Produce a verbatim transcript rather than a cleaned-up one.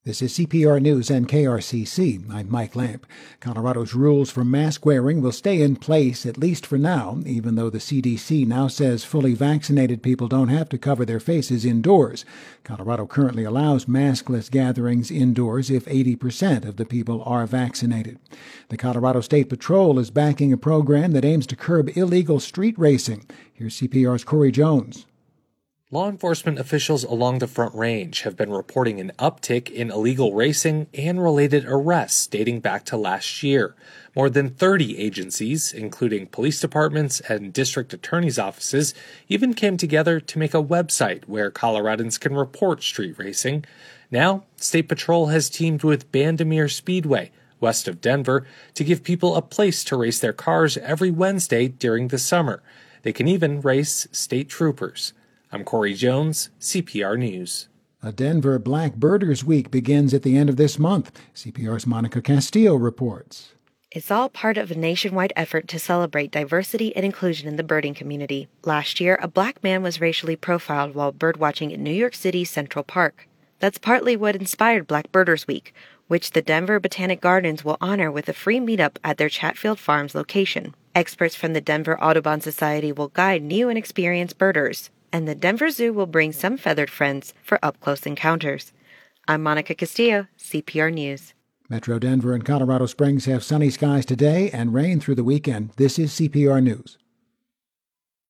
This is C P R News and K R C C. I'm Mike Lamp. Colorado's rules for mask wearing will stay in place, at least for now, even though the C D C now says fully vaccinated people don't have to cover their faces indoors. Colorado currently allows maskless gatherings indoors if eighty percent of the people are vaccinated. The Colorado State Patrol is backing a program that aims to curb illegal street racing. Here's C P R's Corey Jones. Law enforcement officials along the Front Range have been reporting an uptick in illegal racing and related arrests dating back to last year. More than thirty agencies, including police departments and district attorneys' offices, even came together to make a website where Coloradans can report street racing. Now, State Patrol has teamed with Bandimere Speedway, west of Denver, to give people a place to race their cars every Wednesday during the summer. They can even race state troopers. I'm Corey Jones, C P R News. A Denver Black Birders Week begins at the end of this month. C P R's Monica Castillo reports. It's all part of a nationwide effort to celebrate diversity and inclusion in the birding community. Last year, a black man was racially profiled while birdwatching in New York City's Central Park. That's partly what inspired Black Birders Week, which the Denver Botanic Gardens will honor with a free meetup at their Chatfield Farms location. Experts from the Denver Audubon Society will guide new and experienced birders, and the Denver Zoo will bring some feathered friends for up-close encounters. I'm Monica Castillo, C P R News. Metro Denver and Colorado Springs have sunny skies today and rain through the weekend. This is C P R News.